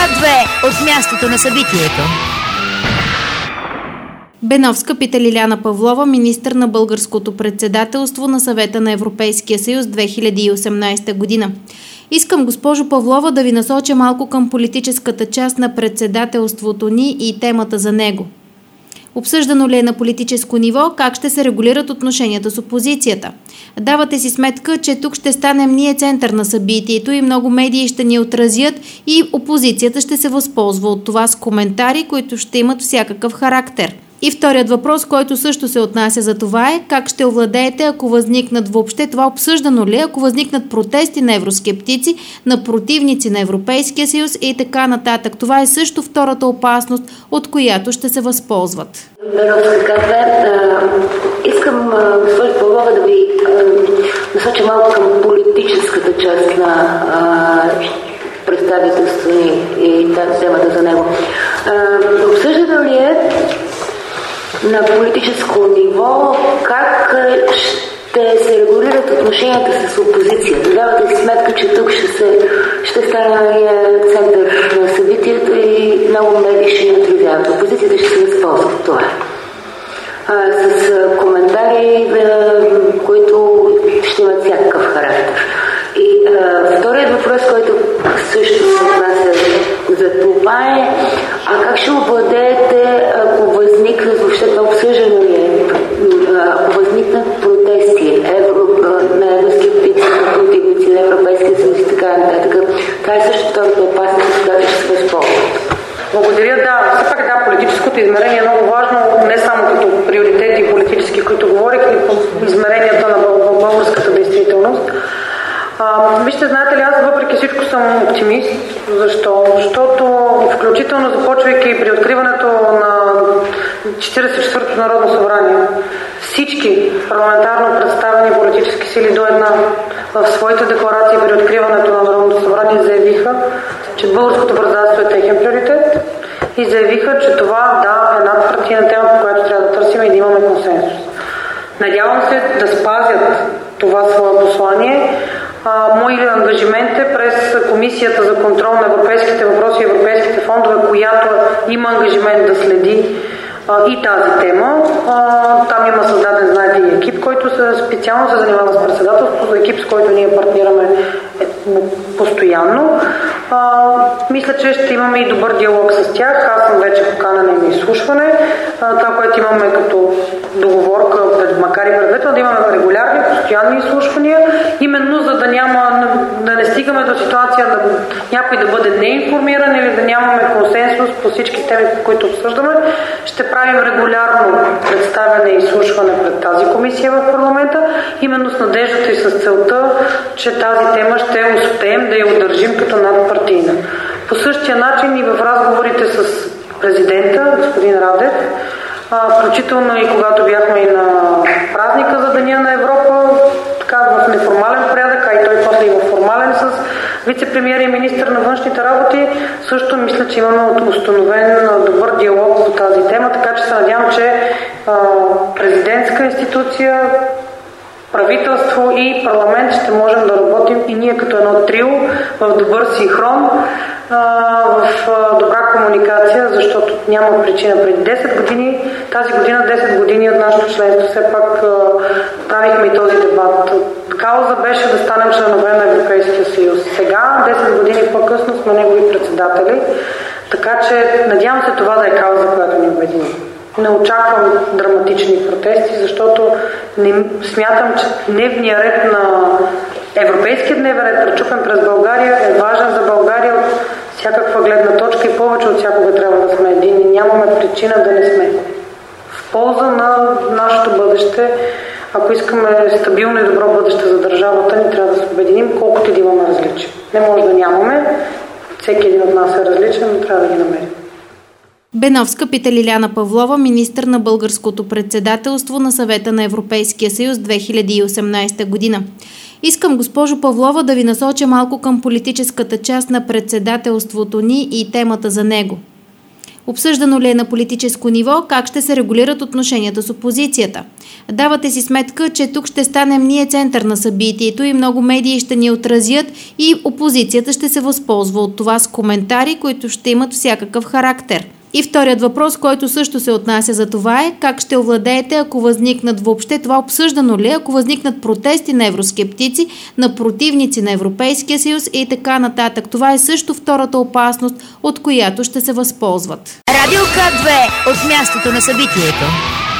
Град 2 от мястото на събитието. Беновска пита Лиляна Павлова, министър на българското председателство на Съвета на Европейския съюз 2018 година. Искам, госпожо Павлова, да ви насоча малко към политическата част на председателството ни и темата за него. Обсъждано ли е на политическо ниво как ще се регулират отношенията с опозицията? Давате си сметка, че тук ще станем ние център на събитието и много медии ще ни отразят и опозицията ще се възползва от това с коментари, които ще имат всякакъв характер. И вторият въпрос, който също се отнася за това е как ще овладеете, ако възникнат въобще, това обсъждано ли, ако възникнат протести на евроскептици, на противници на Европейския съюз и така нататък. Това е също втората опасност, от която ще се възползват. Искам, госпожо Павлова, да ви насоча малко към политическата част на представителство и темата за него. Обсъждано ли е на политическо ниво как ще се регулират отношенията с опозицията? Давате си сметка, че тук ще стане център на събитието и много медии ще ни отразяват. Опозицията ще се възползва от това. С коментари, които ще имат всякакъв характер. И вторият въпрос, който също се отнася за това е, как ще овладеете, ако възникнат, въобще това обсъждано ли е, ако възникнат протести на евроскептици, на противници на Европейския съюз и така нататък. Това е също втората опасност, която ще се възползват. Благодаря, да. Все пак да, политическото измерение е много важно, не само като приоритети политически, които говорих, и по измеренията на българската действителност. Вижте, знаете ли, аз въпреки всичко съм оптимист. Защо? Защото включително започвайки при откриването на 44-то Народно събрание, всички парламентарно представени политически сили до една в своите декларации при откриването на Народното събрание заявиха, че българското председателство е техен приоритет и заявиха, че това е надпартийна тема, по която трябва да търсим и да имаме консенсус. Надявам се да спазят това свое послание. Мой ангажимент е през Комисията за контрол на европейските въпроси и европейските фондове, която има ангажимент да следи и тази тема. Там има създаден, знаете, и екип, който специално се занимава с председателството, екип, с който ние партнираме постоянно. Мисля, че ще имаме и добър диалог с тях. Аз съм вече поканена на изслушване. Това, което имаме като договорка, макар и предварително, да имаме регулярни, постоянни изслушвания, именно за да не стигаме до ситуация някой да бъде неинформиран или да нямаме консенсус по всички теми, по които обсъждаме. Ще правим регулярно представяне и изслушване пред тази комисия в парламента, именно с надеждата и с целта, че тази тема ще успеем да я удържим като надпартийна. По същия начин и в разговорите с президента, господин Радев, включително и когато бяхме и на празника за Деня на Европа, така в неформален порядък, а и той после и в формален с вице-премиер и министър на външните работи, също мисля, че имаме установен добър диалог по тази тема, така че се надявам, че президентска институция, правителство и парламент ще можем да работим и ние като едно трио в добър синхрон, в добра комуникация, защото няма причина. Преди 10 години, тази година 10 години от нашето членство, все пак правихме и този дебат. Кауза беше да станем членове на Европейския съюз. Сега, 10 години по-късно, сме негови председатели, така че надявам се това да е кауза, която ни обедини. Не очаквам драматични протести, защото смятам, че дневният ред на европейския дневен ред, пречупен през България, е важен за България от всякаква гледна точка и повече от всякога трябва да сме едини. Нямаме причина да не сме. В полза на нашето бъдеще, ако искаме стабилно и добро бъдеще за държавата ни, трябва да се обединим, колкото и да имаме различия. Не може да нямаме. Всеки един от нас е различен, но трябва да ги намерим. Беновска пита Лиляна Павлова, министър на българското председателство на Съвета на Европейския съюз 2018 година. Искам, госпожо Павлова, да ви насоча малко към политическата част на председателството ни и темата за него. Обсъждано ли е на политическо ниво как ще се регулират отношенията с опозицията? Давате си сметка, че тук ще станем ние център на събитието и много медии ще ни отразят и опозицията ще се възползва от това с коментари, които ще имат всякакъв характер. И вторият въпрос, който също се отнася за това е как ще овладеете, ако възникнат въобще, това обсъждано ли, ако възникнат протести на евроскептици, на противници на Европейския съюз и така нататък. Това е също втората опасност, от която ще се възползват. Радио К2 от мястото на събитието.